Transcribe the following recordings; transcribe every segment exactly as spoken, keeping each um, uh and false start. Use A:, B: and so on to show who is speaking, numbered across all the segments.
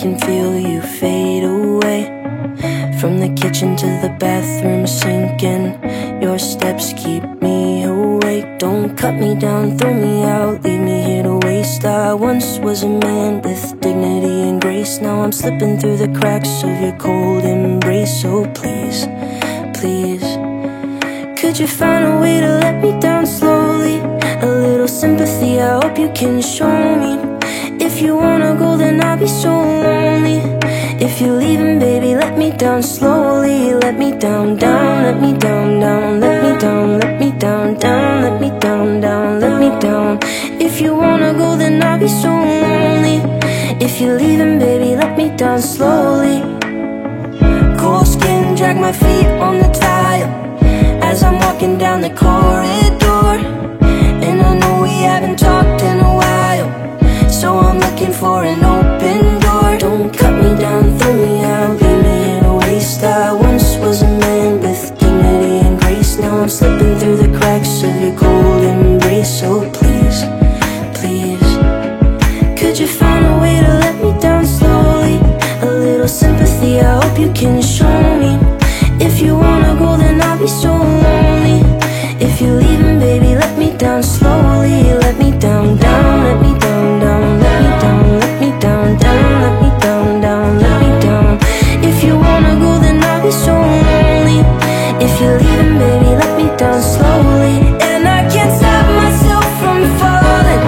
A: can feel you fade away. From the kitchen to the bathroom sinking, your steps keep me awake. Don't cut me down, throw me out, leave me here to waste. I once was a man with dignity and grace. Now I'm slipping through the cracks of your cold embrace. So please, please, could you find a way to let me down slowly? A little sympathy, I hope you can show me. If you wanna go, then I'll be so lonely. If you're leaving, baby, let me down slowly. Let me down, down, let me down, down. Let me down, let me down, down. Let me down, down, let me down. If you wanna go, then I'll be so lonely. If you're leaving, baby, let me down slowly. Cold skin, drag my feet on the tile as I'm walking down the corridor. And I know we haven't talked in a while, so I'm looking for an open door. Don't cut me down, throw me out, leave me in a waste. I once was a man with dignity and grace. Now I'm slipping through the cracks of your cold embrace. So please, please, could you find a way to let me down slowly? A little sympathy, I hope you can show me. If you wanna go, then I'll be so lonely. If you're leaving, baby, let me down slowly. Let me down, down, let me down, down. Let me down, let me down, down. Let me down, down, let me down. If you wanna go, then I'll be so lonely. If you're leaving, baby, let me down slowly. And I can't stop myself from falling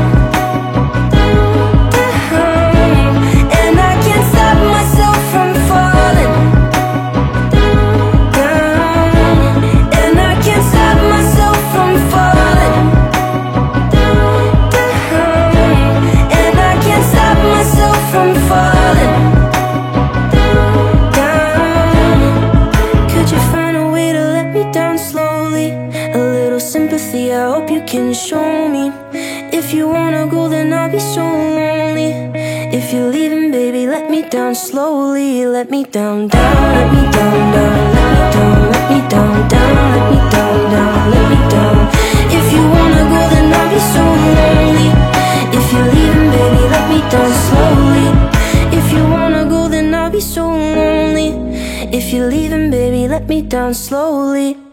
A: down. And I can't stop myself from falling down. And I can't stop myself from falling down. And I can't stop myself from falling down. Could you find a way to let me down slowly? A little sympathy, I hope you can show me. If you wanna go, then I'll be so lonely. If you're leaving, baby, let me down slowly. Let me down, down, let me down, down. Let me down, let me down, down. Let me down, down, let me down. If you wanna go, then I'll be so lonely. If you're leaving, baby, let me down slowly. If you wanna go, then I'll be so lonely. If you're leaving, baby, let me down slowly.